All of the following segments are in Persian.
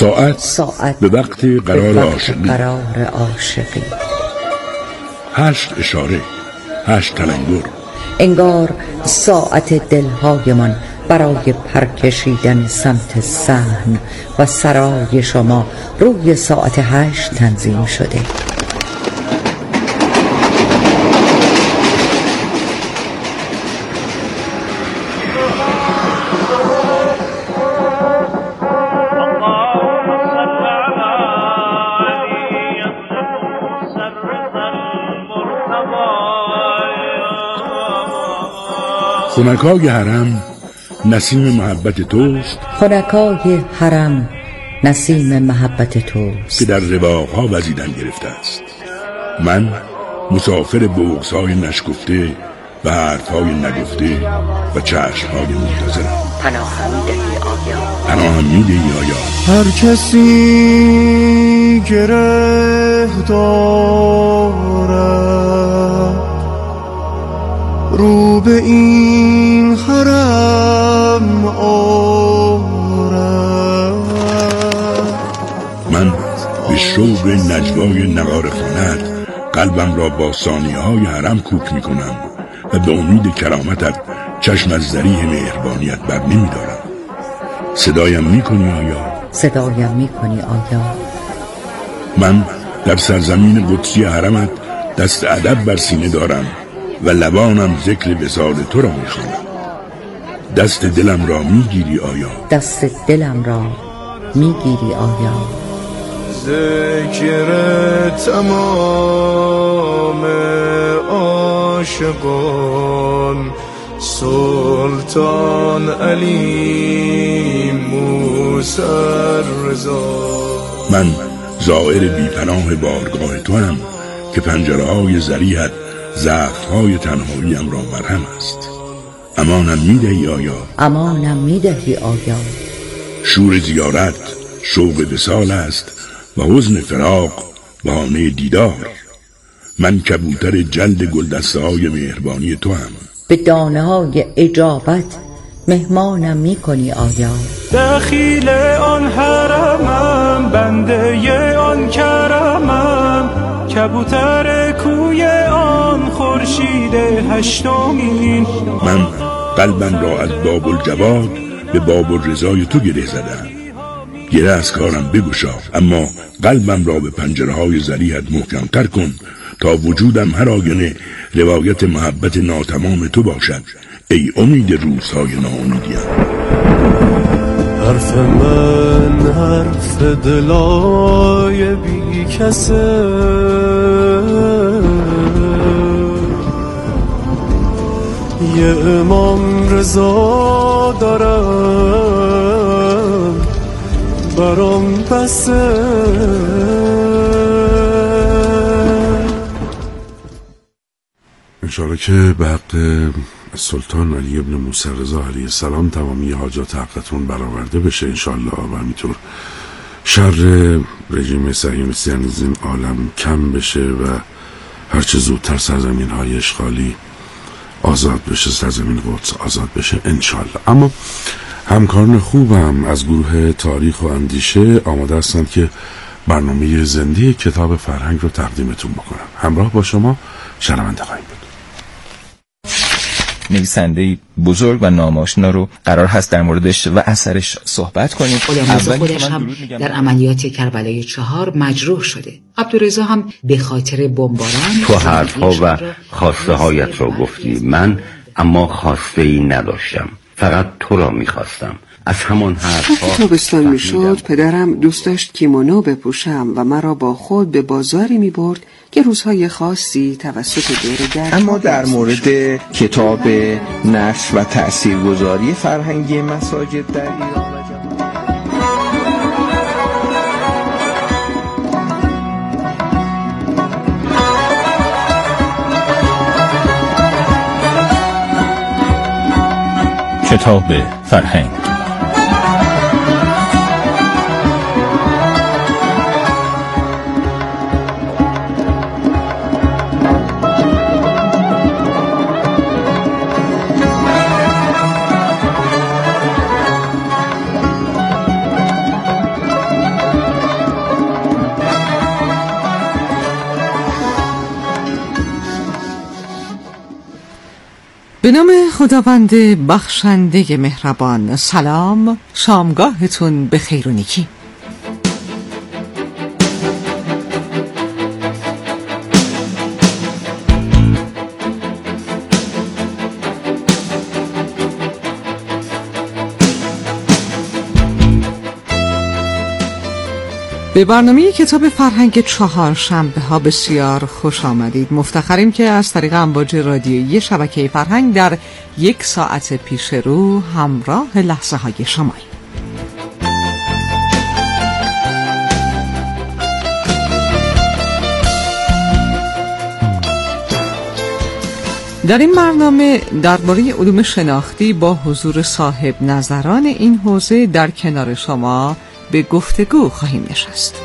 ساعت به وقت قرار عاشقی 8 اشاره 8 تلنگر. انگار ساعت دلهایمان برای پرکشیدن سمت صحن و سرای شما روی ساعت 8 تنظیم شده. خنکای حرم نسیم محبت توست، خنکای حرم نسیم محبت توست که در رواقها وزیدن گرفته است. من مسافر بغض‌های نشکفته و حرف‌های نگفته و چشم‌های منتظرم. پناهم می‌دهی آیا هر کسی گره دارد رو به این حرم آرد. من به شوق نجوای نغاره خواند قلبم را با ثانیه‌های حرم کوک می‌کنم و به امید کرامتت چشم از ذریح مهربانیت بر نمی‌دارم. صدایم می‌کنی آیا؟ صدایم می‌کنی آیا؟ من در سرزمین قدسی حرمت دست ادب بر سینه دارم و لبانم ذکر وصال تو را می‌خوانم. دست دلم را می‌گیری آیا؟ دست دلم را می‌گیری آیا؟ ذکر تمام عاشقان سلطان علی موسی رضا. من زائر بی‌پناه بارگاه تو هم که پنجره‌های ذریحت زخم‌های تنهاییم را مرهم است. امانم می‌دهی آیا؟ امانم می‌دهی آیا؟ شور زیارت شوق وصال است و حزن فراق بهانه دیدار. من کبوتر جلد گلدسته‌های مهربانی تو هم. به دانه‌های اجابت مهمانم می‌کنی آیا؟ دخیل آن حرمم بنده آن کرمم کبوتر کوی آن خورشید هشتمین. من قلبم را از باب الجواد به باب الرضای تو گره زدم. گره از کارم بگشا، اما قلبم را به پنجره‌های ذریحت محکم‌تر کن تا وجودم هر آینه روایت محبت ناتمام تو باشد. ای امید روزهای ناامیدیم. حرف من حرف دلای بی کسه یه امام رضا دارم برام بسه. انشاءالله که به حق سلطان علی ابن موسی رضا علیه السلام تمامی حاجات حقتون برآورده بشه انشاءالله و همینطور شر رژیم صهیونیستی از این عالم کم بشه و هرچه زودتر سرزمین های اشغالی آزاد بشه، سرزمین قدس آزاد بشه انشاءالله. اما همکاران خوبم از گروه تاریخ و اندیشه آماده هستند که برنامه زنده کتاب فرهنگ رو تقدیمتون بکنم. همراه با شما شنونده خواهیم بود. نویسنده بزرگ و ناماشنا رو قرار هست در موردش و اثرش صحبت کنیم. خودش هم در عملیات کربلای 4 مجروح شده. عبدالرضا هم به خاطر بمباران. تو حرفها و خواسته هایت رو گفتی، من اما خواسته ای نداشتم، فقط تو را میخواستم. از همان حرفها تابستان میشد پدرم دوست داشت کیمونو بپوشم و مرا با خود به بازاری میبرد که روزهای خاصی توسط دوره‌گرد. اما در مورد کتاب نشر و تأثیرگذاری فرهنگی مساجد در ایران و جهان. کتاب فرهنگ. به نام خداوند بخشنده مهربان. سلام، شامگاهتون به خیر و نیکی. به برنامه کتاب فرهنگ چهارشنبه ها بسیار خوش آمدید. مفتخریم که از طریق امواج رادیویی شبکه فرهنگ در 1 ساعت پیش رو همراه لحظه های شماییم. در این برنامه درباره علوم شناختی با حضور صاحب نظران این حوزه در کنار شما به گفتگو خواهیم نشست.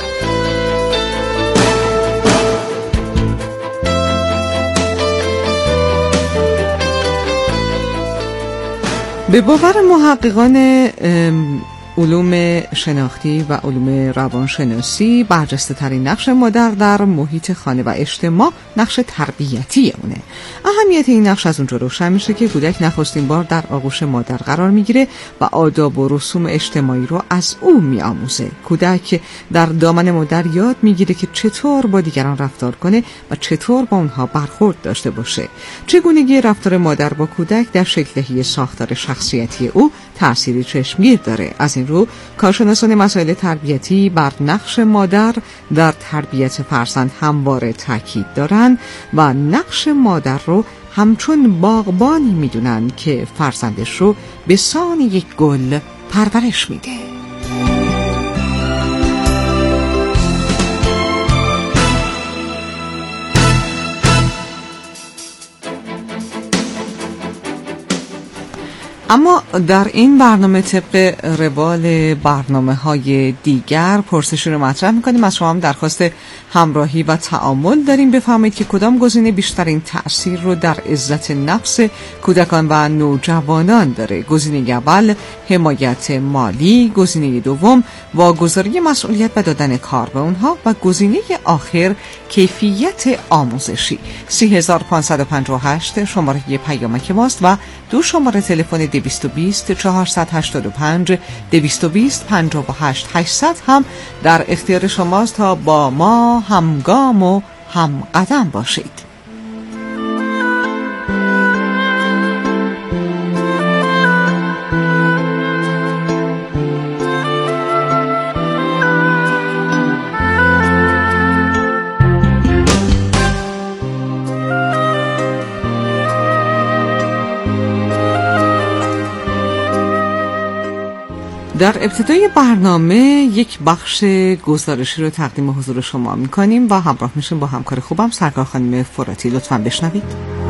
به باور محققان علوم شناختی و علوم روانشناسی برجسته ترین نقش مادر در محیط خانه و اجتماع نقش تربیتی اونه. اهمیت این نقش از اونجا روشن میشه که کودک نخستین بار در آغوش مادر قرار میگیره و آداب و رسوم اجتماعی رو از او میآموزه. کودک در دامن مادر یاد میگیره که چطور با دیگران رفتار کنه و چطور با اونها برخورد داشته باشه. چگونگی رفتار مادر با کودک در شکل‌دهی ساختار شخصیتی او تأثیری چشمگیر داره. از این رو کارشناسان مسائل تربیتی بر نقش مادر در تربیت فرزند همواره تاکید دارن و نقش مادر رو همچون باغبانی میدونن که فرزندش رو به سان یک گل پرورش میده. اما در این برنامه طبق روال برنامه‌های دیگر پرسشی رو مطرح می‌کنیم. از شما هم درخواست همراهی و تعامل داریم. بفرمایید که کدام گزینه بیشترین تأثیر رو در عزت نفس کودکان و نوجوانان داره. گزینه اول حمایت مالی، گزینه دوم واگذاری مسئولیت و دادن کار به اونها و گزینه آخر کیفیت آموزشی. 3558 شماره پیامک ماست و دو شماره تلفن 220 485 220 58 800 هم در اختیار شماست تا با ما همگام و همقدم باشید. در ابتدای برنامه یک بخش گزارشی رو تقدیم حضور شما می‌کنیم و همراه میشیم با همکار خوبم سرکار خانم فراتی. لطفاً بشنوید.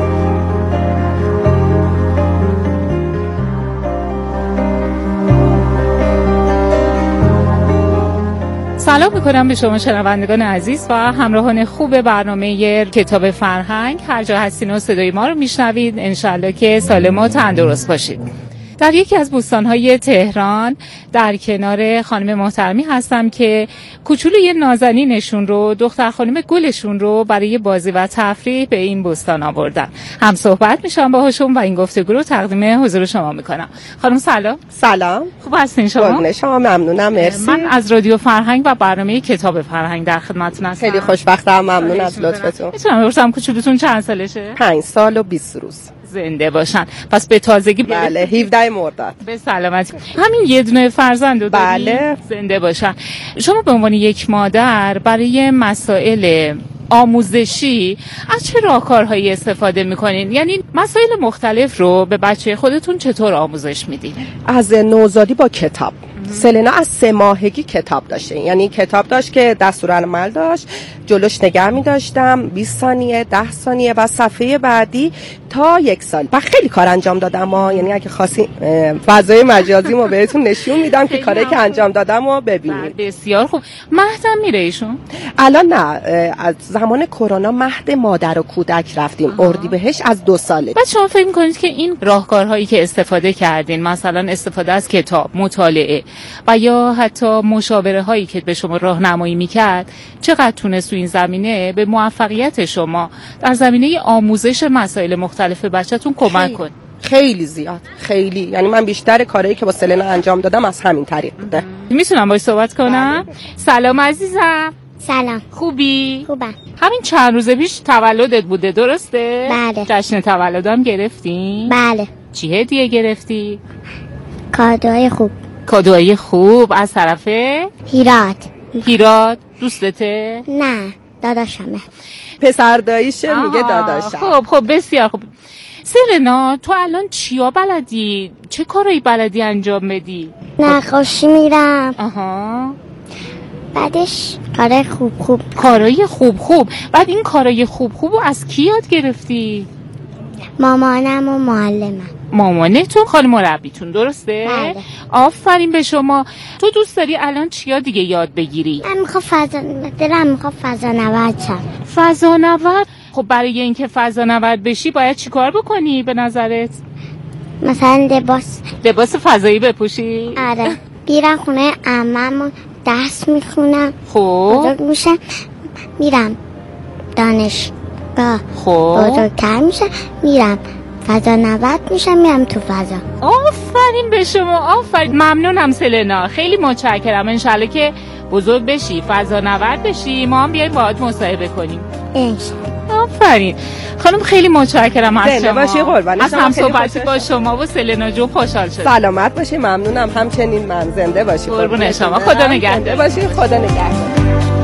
سلام میکنم به شما شنوندگان عزیز و همراهان خوب برنامه کتاب فرهنگ. هر جا هستین و صدای ما رو میشنوید، انشالله که سالم و تندرست باشید. در یکی از بوستان‌های تهران در کنار خانم محترمی هستم که کوچولوی نازنینشون رو، دختر خانم گلشون رو برای بازی و تفریح به این بوستان آوردن. هم صحبت میشم باهاشون و این گفتگو رو تقدیم حضور شما میکنم. خانم سلام. سلام. خوب هستین شما؟ قربون شما، ممنونم، مرسی. من از رادیو فرهنگ و برنامه کتاب فرهنگ در خدمتتون هستم. خیلی خوشبختم، ممنون از لطفتون. میتونم بپرسم کوچولوتون چند سالشه؟ 5 سال و 20 روز. زنده باشن. پس به تازگی بله 17 مرداد. به سلامتی. همین یه دونه فرزند رو داری؟ بله. زنده باشن. شما به عنوان یک مادر برای مسائل آموزشی از چه راهکارهایی استفاده میکنین؟ یعنی مسائل مختلف رو به بچه خودتون چطور آموزش میدین؟ از نوزادی با کتاب. سلنا از 3 ماهگی کتاب داشته، یعنی کتاب داشت که دستورالعمل داشت، جلوش نگه می داشتم 20 ثانیه 10 ثانیه و صفحه بعدی تا 1 سال. و خیلی کار انجام دادم یعنی اگه خواستین فضای مجازی ما بهتون نشون میدم که کاری که انجام دادم رو ببینید. بسیار خوب. مهدم میره ایشون؟ الان نه، از زمان کرونا مهد مادر و کودک رفتیم. اردیبهشت از 2 ساله. بعد شما فکر می‌کنید که این راهکارهایی که استفاده کردین، مثلا استفاده از کتاب، مطالعه و یا حتی مشاوره هایی که به شما راهنمایی میکرد، چقدر تونست تو این زمینه به موفقیت شما در زمینه آموزش مسائل مختلف مختلف بچه‌تون کمک کنید. خیلی زیاد، خیلی. یعنی من بیشتر کارهایی که با سلنا انجام دادم از همین طریق بوده. میتونم باهاش صحبت کنم؟ سلام عزیزم. سلام. خوبی؟ خوبم. همین چند روز پیش تولدت بوده درسته؟ بله. جشن تولدم گرفتی؟ بله. چی هدیه گرفتی؟ کادوهای خوب. کادوهای خوب از طرف؟ هیراد دوستته؟ نه داداشمه. پسر داییشه میگه داداشم. خب بسیار خوب. سلنا تو الان چیا بلدی؟ چه کارایی بلدی انجام بدی؟ نقاشی میرم. بعدش کارای خوب. بعد این کارای خوب از کی یاد گرفتی؟ مامانم و معلمم. مامانتون خانم مربیتون درسته؟ بله. آفرین به شما. تو دوست داری الان چیا دیگه یاد بگیری؟ من میخوام فضانورد شم. فضانورد؟ خب برای اینکه فضانورد بشی باید چیکار بکنی به نظرت؟ مثلا لباس فضایی بپوشی؟ آره. بیرم خونه عمم درس میخونم. خب بزرگ میشم میرم دانشگاه. خب بزرگتر میشم میرم فضانورد میشم میرم تو فضا. آفرین به شما. آفرین. ممنونم سلنا. خیلی متشکرم. انشالله که بزرگ بشی فضانورد بشی ما هم بیایم باهات مصاحبه کنیم. آفرین خانم. خیلی متشکرم از شما. باشی قربان. از هم صحبتی با شما و سلنا جون خوشحال شدم. سلامت باشی. ممنونم. همچنین من. زنده باشی. قربون شما. خدا نگهدار. باشی. خدا نگهدار.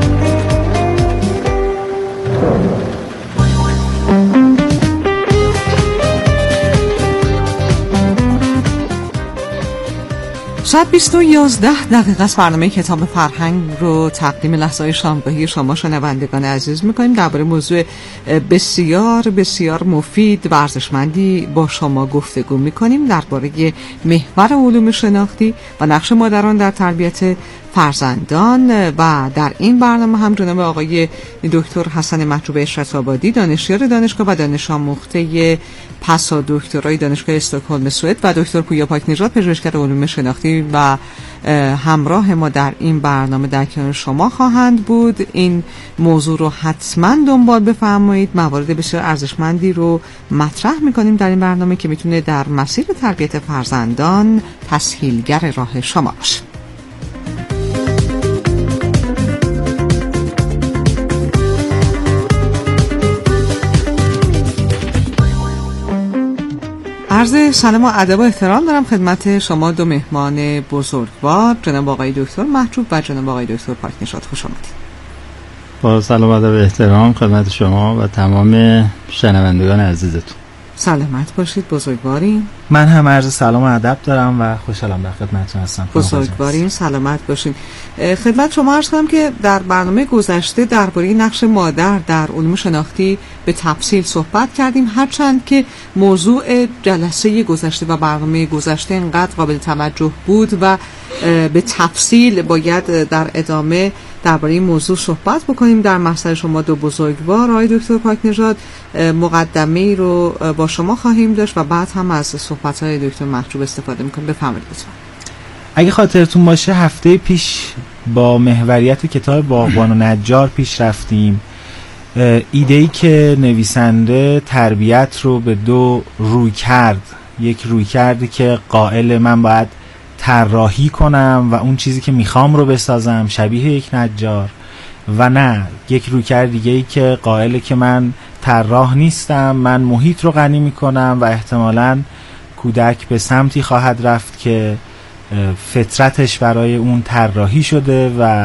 ساعت 20:11 از برنامه کتاب فرهنگ رو تقدیم لحظه‌های شامگاهی شما شنوندگان عزیز می‌کنیم. درباره موضوع بسیار بسیار مفید و ارزشمندی با شما گفتگو می‌کنیم درباره محور علوم شناختی و نقش مادران در تربیت فرزندان. و در این برنامه هم جناب آقای دکتر حسن محجوب اشرت آبادی دانشیار دانشگاه و دانش آموخته پسا دکترای دانشگاه استکهلم سوئد و دکتر پویا پاکنژاد پژوهشگر علوم شناختی و همراه ما در این برنامه در کنار شما خواهند بود. این موضوع رو حتما دنبال بفرمایید. موارد بسیار ارزشمندی رو مطرح می‌کنیم در این برنامه که میتونه در مسیر تربیت فرزندان تسهیلگر راه شما باشه. عرض سلام و ادب و احترام دارم خدمت شما دو مهمان بزرگوار، جناب آقای دکتر محجوب و جناب آقای دکتر پاکنژاد. خوش آمدید. با سلام و ادب و احترام خدمت شما و تمام شنوندگان عزیزتون. سلامت باشید. بزرگوارین. من هم عرض سلام و ادب دارم و خوشحالم در خدمتتون هستم. بزرگوارین. سلامت باشین. خدمت شما عرض کنم که در برنامه گذشته درباره نقش مادر در علوم شناختی به تفصیل صحبت کردیم، هرچند که موضوع جلسه گذشته و برنامه گذشته انقدر قابل توجه بود و به تفصیل باید در ادامه درباره این موضوع صحبت بکنیم. در محضر شما دو بزرگوار آقای دکتر پاکنژاد مقدمه‌ای رو با شما خواهیم داشت و بعد هم از صحبت‌های دکتر محجوب استفاده می‌کنیم. بفرمایید لطفاً. اگه خاطرتون باشه هفته پیش با محوریت کتاب باغبان و نجار پیش رفتیم. ایده‌ای که نویسنده تربیت رو به دو روی کرد، یک روی کردی که قائل من باید طراحی کنم و اون چیزی که میخوام رو بسازم شبیه یک نجار، و نه یک رویکرد دیگه‌ای که قائله که من طراح نیستم، من محیط رو غنی میکنم و احتمالاً کودک به سمتی خواهد رفت که فطرتش برای اون طراحی شده و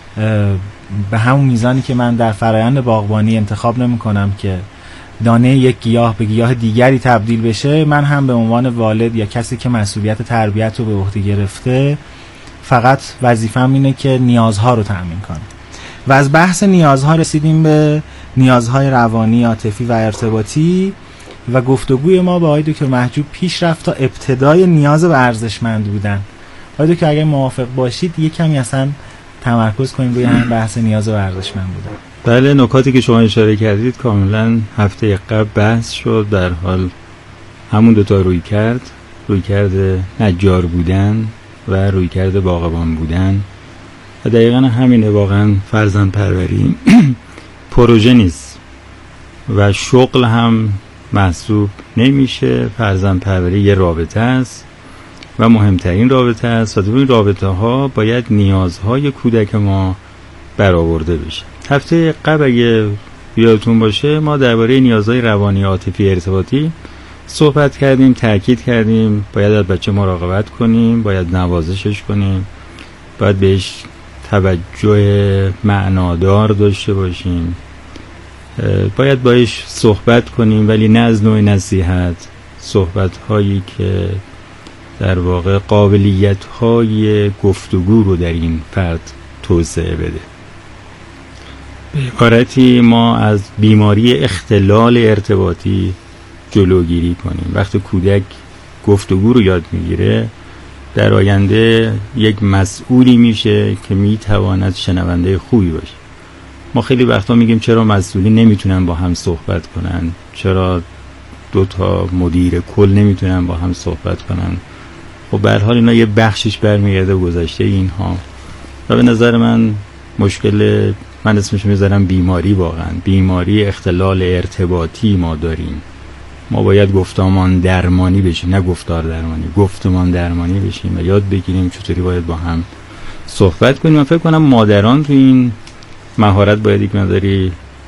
به همون میزانی که من در فرایند باغبانی انتخاب نمیکنم که دانه یک گیاه به گیاه دیگری تبدیل بشه، من هم به عنوان والد یا کسی که مسئولیت تربیت رو به عهده گرفته فقط وظیفه‌م اینه که نیازها رو تأمین کنم. و از بحث نیازها رسیدیم به نیازهای روانی، عاطفی و ارتباطی و گفتگوی ما با آقای دکتر محجوب پیش رفت تا ابتدای نیاز به ارزشمند بودن. آقای دکتر اگه موافق باشید یک کمی اصلا تمرکز کنیم روی همین بحث نیاز به ارزشمند بودن. بله، نکاتی که شما اشاره کردید کاملا هفته قبل بحث شد. در حال همون دوتا رویکرد نجار بودن و رویکرد باغبان بودن و دقیقا همینه. واقعا فرزند پروری پروژه نیست و شغل هم محسوب نمیشه. فرزند پروری یه رابطه است و مهمترین رابطه است و تو این رابطه ها باید نیازهای کودک ما برآورده بشه. هفته قبل اگه یادتون باشه ما درباره نیازهای روانی، عاطفی، ارتباطی صحبت کردیم، تاکید کردیم باید از بچه مراقبت کنیم، باید نوازشش کنیم، باید بهش توجه معنادار داشته باشیم، باید باهاش صحبت کنیم ولی نه از نوع نصیحت، صحبت هایی که در واقع قابلیت های گفتگو رو در این فرد توسعه بده. به عبارتی ما از بیماری اختلال ارتباطی جلوگیری کنیم. وقتی کودک گفتگو رو یاد میگیره در آینده یک مسئولی میشه که میتواند شنونده خوبی باشه. ما خیلی وقتا میگیم چرا مسئولی نمیتونن با هم صحبت کنن، چرا دو تا مدیر کل نمیتونن با هم صحبت کنن. خب به هر حال اینا یه بخشش برمیگرده گذشته اینها و به نظر من مشکل، من اسمش میذارم بیماری، واقعا بیماری اختلال ارتباطی ما داریم. ما باید گفتمان درمانی بشیم، نه گفتار درمانی، گفتمان درمانی بشیم و یاد بگیریم چطوری باید با هم صحبت کنیم. من فکر کنم مادران تو این مهارت باید یک مقداری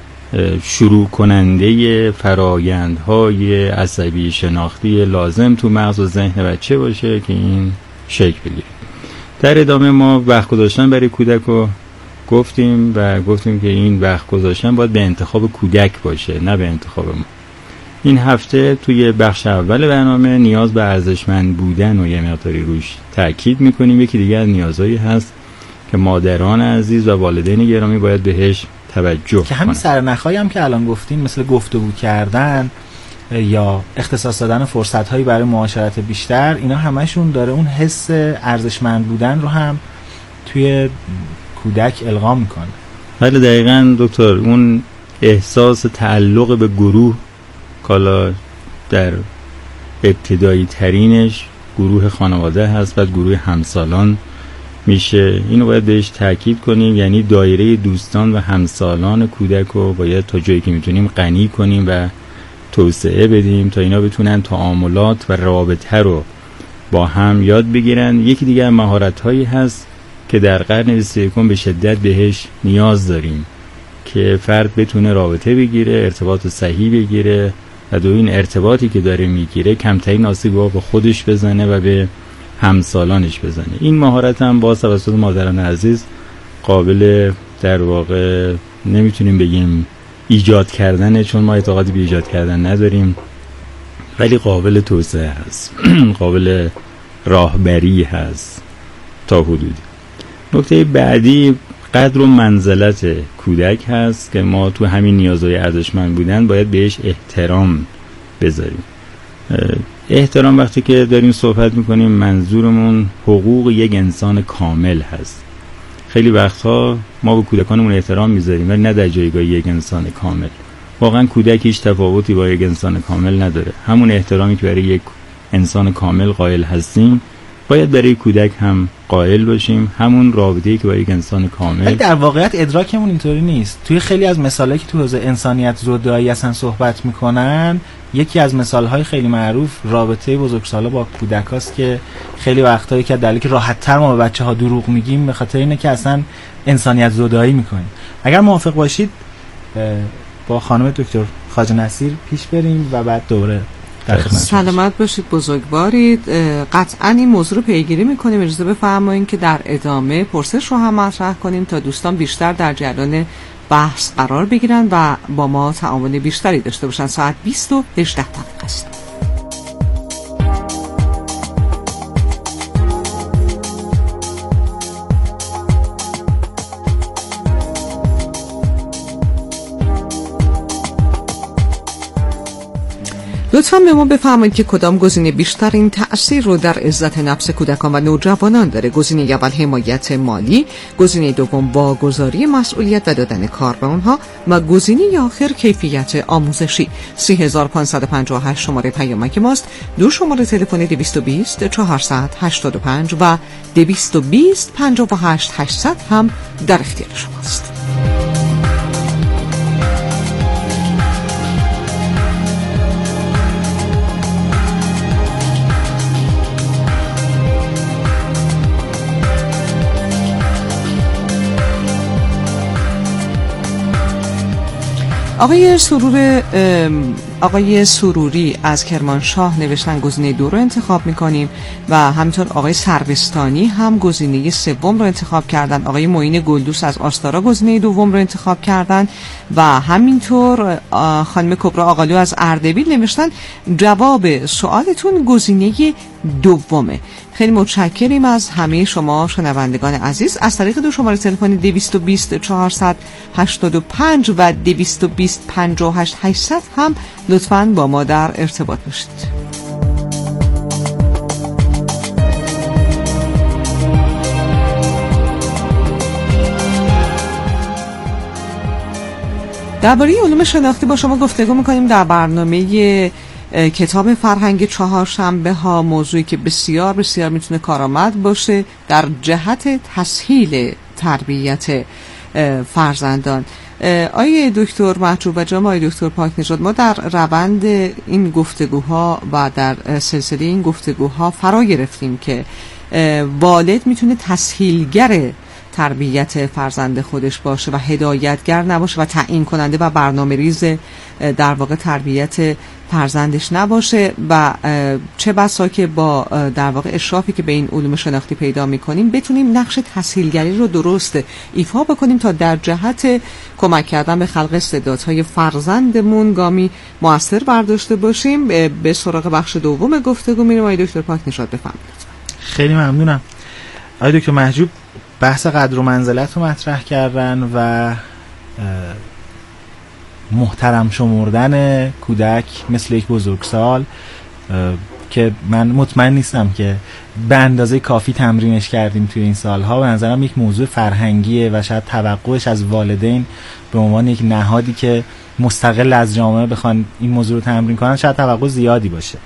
شروع کننده فرایندهای عصبی شناختی لازم تو مغز و ذهن بچه باشه که این شکل بگیره. در ادامه ما وقت گذاشتن برای کودک رو گفتیم و گفتیم که این وقت گذاشتن باید به انتخاب کودک باشه نه به انتخاب ما. این هفته توی بخش اول برنامه نیاز به ارزشمند بودن و یه مقداری روش تأکید میکنیم. یکی دیگه از نیازهایی هست که مادران عزیز و والدین گرامی باید بهش توجه که همین سرنخایی هم که الان گفتین، مثل گفتگو کردن یا اختصاص دادن فرصت‌هایی برای معاشرت بیشتر، اینا همشون داره اون حس ارزشمند بودن رو هم توی کودک القا میکنه. بله دقیقاً دکتر، اون احساس تعلق به گروه، کالا در ابتدایی ترینش گروه خانواده هست، بعد گروه همسالان میشه. اینو باید بهش تاکید کنیم، یعنی دایره دوستان و همسالان کودک رو باید تا جایی که میتونیم غنی کنیم و توسعه بدیم تا اینا بتونن تعاملات و رابطه رو با هم یاد بگیرن. یکی دیگه مهارت‌هایی هست که در قرن 21 به شدت بهش نیاز داریم که فرد بتونه رابطه بگیره، ارتباط صحیح بگیره و دو این ارتباطی که داره میگیره کمترین آسیب رو به خودش بزنه و به همسالانش بزنه. این مهارت هم با توسط مادران عزیز قابل در واقع نمیتونیم بگیم ایجاد کردنه، چون ما اعتقادی به ایجاد کردن نداریم، ولی قابل توسعه هست قابل راهبری هست تا حدودی. نکته بعدی قدر و منزلت کودک هست که ما تو همین نیازهای ارزشمند بودن باید بهش احترام بذاریم. احترام وقتی که داریم صحبت میکنیم منظورمون حقوق یک انسان کامل هست. خیلی وقتها ما به کودکانمون احترام میذاریم ولی نه در جایگاه یک انسان کامل. واقعا کودک هیچ تفاوتی با یک انسان کامل نداره. همون احترامی که برای یک انسان کامل قائل هستیم باید برای کودک هم قائل باشیم، همون رابطه‌ای که با یک انسان کامل. ولی در واقعیت ادراکمون اینطوری نیست. توی خیلی از مثالایی که تو حوزه انسانیت زودایی اصلا صحبت میکنن، یکی از مثالهای خیلی معروف رابطه بزرگسالا با کودکاست که خیلی وقتایی که دلیلی که راحت‌تر ما به بچه‌ها دروغ میگیم به خاطر اینه که اصلا انسانیت زودایی میکنیم. اگر موافق باشید با خانم دکتر خواجه نصیر پیش بریم و بعد دوباره سلامت باشید، بزرگوارید. قطعا این موضوع رو پیگیری میکنیم. اجازه بفرمایید که در ادامه پرسش رو هم مطرح کنیم تا دوستان بیشتر در جریان بحث قرار بگیرن و با ما تعامل بیشتری داشته باشن. ساعت 20:18 است. لطفاً به ما بفرمایید که کدام گزینه بیشترین تأثیر رو در عزت نفس کودکان و نوجوانان داره. گزینه اول حمایت مالی، گزینه دوم واگذاری مسئولیت و دادن کار به اونها و گزینه آخر کیفیت آموزشی. 3558 شماره پیامک ماست. دو شماره تلفن 220 485 و 220 58 800 هم در اختیار شماست. آقای سروری از کرمانشاه نوشتن گزینه 2 رو انتخاب میکنیم و همینطور آقای سروستانی هم گزینه 3 رو انتخاب کردن. آقای معین گلدوس از آستارا گزینه 2 رو انتخاب کردن و همینطور خانم کبرا آقالو از اردبیل نوشتن جواب سوالتون گزینه 2. خیلی متشکریم از همه شما شنوندگان عزیز. از طریق 2 شماره تلفن 220 485 و 220 58 800 هم لطفاً با ما در ارتباط باشید. درباره علوم شناختی با شما گفتگو می‌کنیم در برنامه کتاب فرهنگ چهارشنبه ها، موضوعی که بسیار بسیار میتونه کارآمد باشه در جهت تسهیل تربیت فرزندان. آیه دکتر محجوب جان، آیه دکتر پاکنژاد، ما در روند این گفتگوها و در سلسله این گفتگوها فرا گرفتیم که والد میتونه تسهیلگر تربیت فرزند خودش باشه و هدایتگر نباشه و تعیین کننده و برنامه ریز در واقع تربیت فرزندش نباشه و چه بسا که با در واقع اشرافی که به این علوم شناختی پیدا میکنیم بتونیم نقش تسهیلگری رو درست ایفا بکنیم تا در جهت کمک کردن به خلق استعدادهای فرزندمون گامی مؤثر برداشته باشیم. به سراغ بخش دوم گفتگو میریم. آقای دکتر پاکنژاد بفرمایید. خیلی ممنونم. آقای دکتر محجوب بحث قدر و منزلت رو مطرح کردن و محترم شمردن کودک مثل یک بزرگسال که من مطمئن نیستم که به اندازه کافی تمرینش کردیم توی این سالها. به نظرم یک موضوع فرهنگیه و شاید توقعش از والدین به عنوان یک نهادی که مستقل از جامعه بخوان این موضوع رو تمرین کنن شاید توقع زیادی باشه،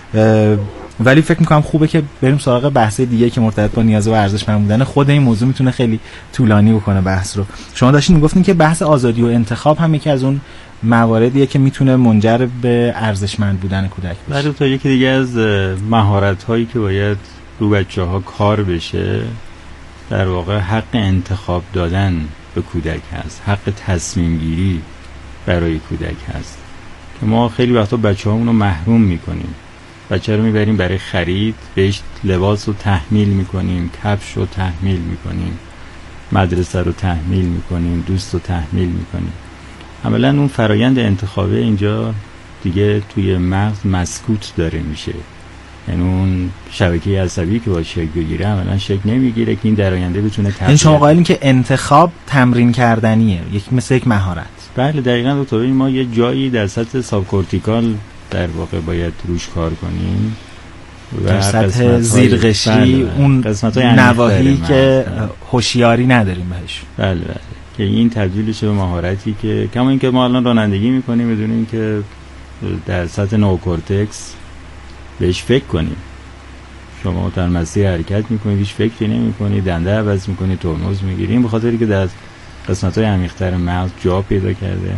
ولی فکر میکنم خوبه که بریم سراغ بحث دیگه که مرتبط با نیاز و ارزشمند بودن خود این موضوع میتونه خیلی طولانی بکنه بحث رو. شما داشتین میگفتین که بحث آزادی و انتخاب هم یکی از اون مواردیه که میتونه منجر به ارزشمند بودن کودک بشه. بله، تا یکی دیگه از مهارت هایی که باید رو بچه‌ها کار بشه در واقع حق انتخاب دادن به کودک هست، حق تصمیم گیری برای کودک هست که ما خیلی وقتا بچه‌هامون رو محروم میکنیم. بچه رو میبریم برای خرید، بهش لباس رو تحمیل میکنیم، کفش رو تحمیل میکنیم، مدرسه رو تحمیل میکنیم، دوست رو تحمیل میکنیم. عملا اون فرایند انتخابه اینجا دیگه توی مغز مسکوت داره میشه، یعنی اون شبکه عصبی که باید شکل بگیره عملا شکل نمیگیره که این در آینده بتونه این شما قائلین که انتخاب تمرین کردنیه، مثل یک مهارت. بله دقیقاً دکتر، ما یه جایی در سطح سابکورتیکال در واقع باید روش کار کنیم و در سطح زیرقشری اون نواحی که هوشیاری نداریم بهش. بله که این تبدیل شه به مهارتی که کما اینکه ما الان رانندگی میکنیم بدون اینکه در سطح نوکورتکس بهش فکر کنیم. شما در مسیر حرکت میکنید، هیچ فکری نمیکنید، دنده عوض میکنید، ترمز میگیرید، به خاطری که در قسمت‌های عمیق‌تر مغز جا پیدا کرده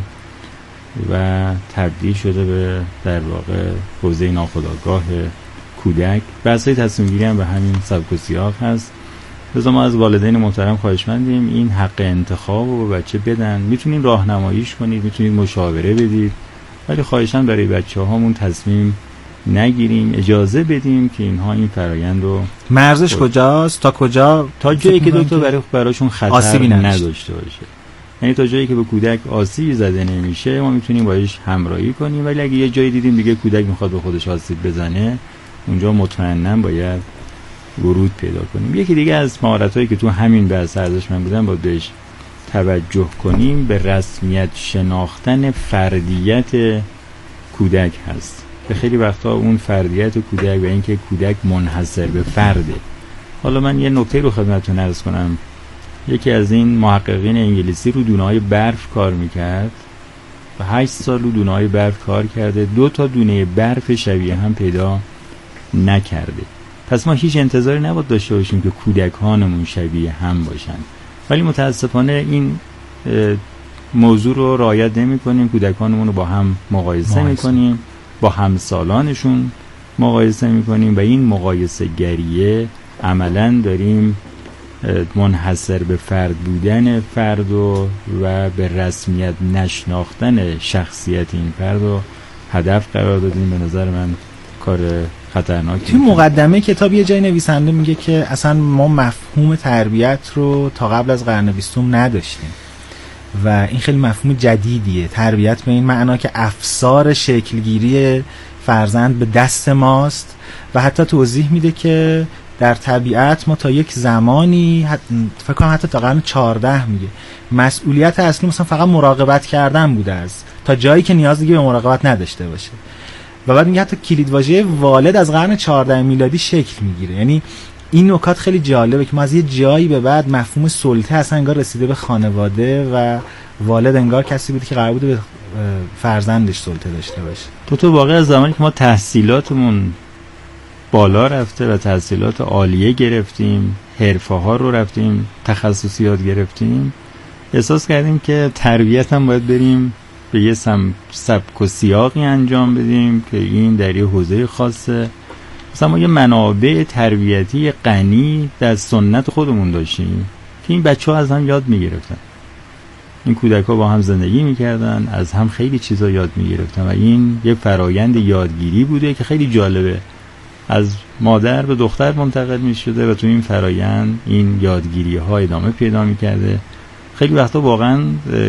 و تبدیل شده به در واقع حوزه ناخودآگاه کودک. بحث‌های تصمیم‌گیری هم به همین سبک و سیاق هست. لذا ما از والدین محترم خواهشمندیم این حق انتخاب رو به بچه بدن. میتونید راهنماییش کنید، میتونید مشاوره بدید، ولی خواهشاً برای بچه‌هامون تصمیم نگیریم، اجازه بدیم که اینها این فرآیند رو. مرزش کجاست؟ تا کجا؟ تا جایی که دکتر براشون خطر نداشته باشه. یعنی تا جایی که به کودک آسیبی زده نمیشه ما میتونیم باهاش همراهی کنیم، ولی اگه یه جایی دیدیم دیگه کودک میخواد به خودش آسیب بزنه، اونجا مطمئناً باید ورود پیدا کنیم. یکی دیگه از مهارتایی که تو همین بحث ارزشمند بودن باید بهش توجه کنیم به رسمیت شناختن فردیت کودک هست. به خیلی وقتا اون فردیت کودک و اینکه کودک منحصر به فرده. حالا من یه نکته رو خدمتتون عرض کنم. یکی از این محققین انگلیسی رو دونه‌های برف کار میکرد و 8 سال رو دونه‌های برف کار کرده، 2 تا دونه برف شبیه هم پیدا نکرده. پس ما هیچ انتظاری نباید داشته باشیم که کودکانمون شبیه هم باشن، ولی متاسفانه این موضوع رو رعایت نمی‌کنیم. کودکانمون رو با هم مقایسه می‌کنیم، با همسالانشون مقایسه می‌کنیم و این مقایسه گریه عملاً داریم منحصر به فرد بودن فرد و به رسمیت نشناختن شخصیت این فرد رو هدف قرار دادیم. به نظر من کار خطرناکی. توی مقدمه کتاب یه جای نویسنده میگه که اصلا ما مفهوم تربیت رو تا قبل از قرن 20 نداشتیم و این خیلی مفهوم جدیدیه. تربیت به این معنا که افسار شکلگیری فرزند به دست ماست و حتی توضیح میده که در طبیعت ما تا یک زمانی فکر کنم حتی تا قرن 14 میگه مسئولیت اصلی مثلا فقط مراقبت کردن بوده است تا جایی که نیاز دیگه به مراقبت نداشته باشه. و بعد میگه حتی کلیدواژه والد از قرن 14 میلادی شکل میگیره. یعنی این نکات خیلی جالبه که ما از یه جایی به بعد مفهوم سلطه اصلا انگار رسیده به خانواده و والد انگار کسی بود که قرار بوده به فرزندش سلطه داشته باشه. تو واقعا از زمانی که ما تحصیلاتمون بالا رفته و تحصیلات عالیه گرفتیم، حرفه‌ها رو رفتیم، تخصصیات گرفتیم، احساس کردیم که تربیت هم باید بریم به یه سبک و سیاقی انجام بدیم که این در یه حوزه خاصه. مثلا ما یه منابع تربیتی غنی در سنت خودمون داشتیم که این بچه‌ها از هم یاد می‌گرفتن. این کودک‌ها با هم زندگی می‌کردن، از هم خیلی چیزا یاد می‌گرفتن و این یه فرایند یادگیری بوده که خیلی جالبه. از مادر به دختر منتقل می‌شده و تو این فرایند این یادگیری‌ها ادامه پیدا می‌کرده. خیلی وقتا واقعاً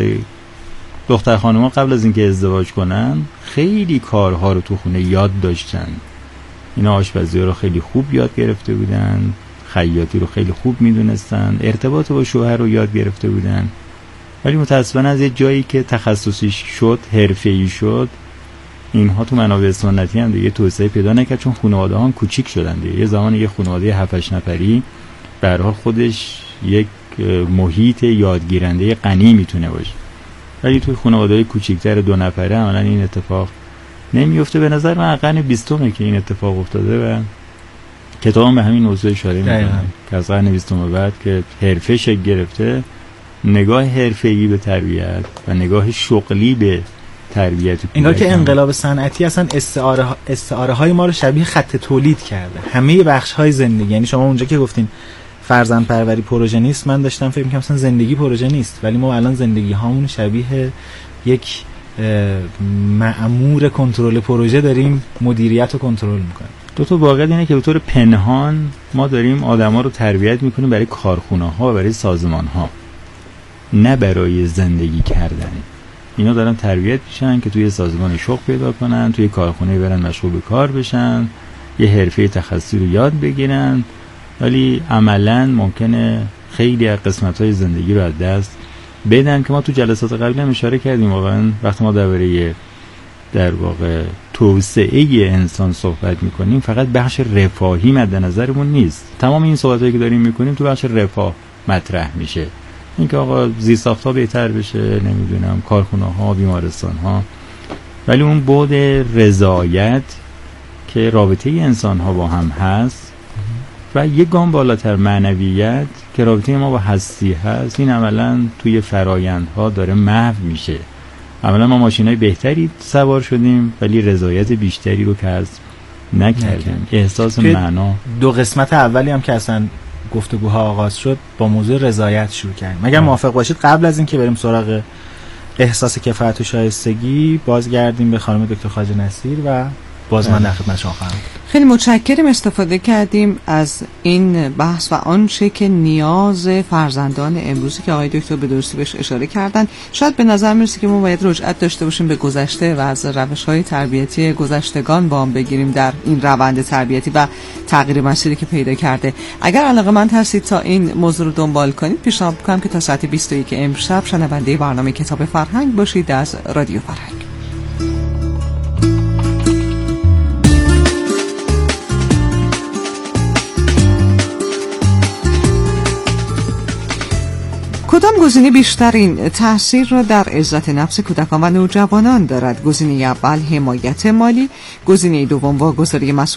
دختر خانم‌ها قبل از اینکه ازدواج کنن خیلی کارها رو تو خونه یاد داشتن. اینا آشپزی رو خیلی خوب یاد گرفته بودن، خیاطی رو خیلی خوب میدونستن، ارتباط با شوهر رو یاد گرفته بودن. ولی متأسفانه از یه جایی که تخصصی شد، حرفه‌ای شد، اینها تو منابع سنتی هم دیگه توسعه پیدا نکرد چون خانواده‌ها هم کوچیک شدن دیگه. یه زمانی یه خانواده 7-8 نفری به هر حال خودش یک محیط یادگیرنده غنی میتونه باشه. ولی توی خانواده‌های کوچیک‌تر 2 نفره عملاً این اتفاق نمیفته. به نظر من قرن 20 که این اتفاق افتاده و کتابم به همین موضوع اشاره می‌کنه که از قرن 20 بعد که حرفه شکل گرفته، نگاه حرفه‌ای به تربیت و نگاه شغلی به تربیت اینا که انقلاب صنعتی اصلا استعاره های ما رو شبیه خط تولید کرده، همه بخش های زندگی. یعنی شما اونجا که گفتین فرزند پروری پروژه نیست، من داشتم فکر می‌کردم مثلا زندگی پروژه نیست، ولی ما الان زندگی هامون شبیه یک مأمور کنترل پروژه داریم مدیریت و کنترل میکنیم. دو واقعیت اینه که به طور پنهان ما داریم آدما رو تربیت میکنیم برای کارخونه‌ها و برای سازمان‌ها، نه برای زندگی کردن. اینا دارن تربیت میشن که توی سازمان شغل پیدا کنن، توی کارخونه برن مشغول به کار بشن، یه حرفه تخصصی رو یاد بگیرن، ولی عملاً ممکنه خیلی از قسمت‌های زندگی رو از دست بدن که ما تو جلسات قبلی هم اشاره کردیم. واقعاً وقتی ما در واقع توسعه انسان صحبت میکنیم فقط بخش رفاهی مد نظرمون نیست. تمام این صحبتایی که داریم میکنیم تو بخش رفاه مطرح میشه، اینکه آقا زیرساخت‌ها بهتر بشه، نمیدونم کارخونه‌ها، بیمارستان‌ها، ولی اون بعد رضایت که رابطه انسان‌ها با هم هست و یک گام بالاتر معنویت که رابطه ما با هستی هست، این عملاً توی فرایندها داره محو میشه. عملاً ما ماشینای بهتری سوار شدیم ولی رضایت بیشتری رو کسب نکردیم. احساس معنا. 2 قسمت اولی هم که اصلا گفتگوها آغاز شد با موضوع رضایت شروع کردیم. اگر موافق باشید قبل از اینکه بریم سراغ احساس کفایت و شایستگی بازگردیم به خانم دکتر خواجه نصیر و باز من در خدمت شما خواهم بود. خیلی متشکرم استفاده کردیم از این بحث و آنچه که نیاز فرزندان امروزی که آقای دکتر به درستی بهش اشاره کردن. شاید به نظر میرسه که ما باید رجعت داشته باشیم به گذشته و از روش‌های تربیتی گذشتگان وام بگیریم در این روند تربیتی و تغییر مسیری که پیدا کرده. اگر علاقه‌مند هستید تا این موضوع رو دنبال کنید، پیشنهاد می‌کنم که تا ساعت 21 امشب شنونده برنامه کتاب فرهنگ باشید از رادیو فرهنگ. کدام گزینه بیشترین تأثیر را در عزت نفس کودکان و نوجوانان دارد؟ گزینه اول حمایت مالی، گزینه دوم واگذاری مسئولیت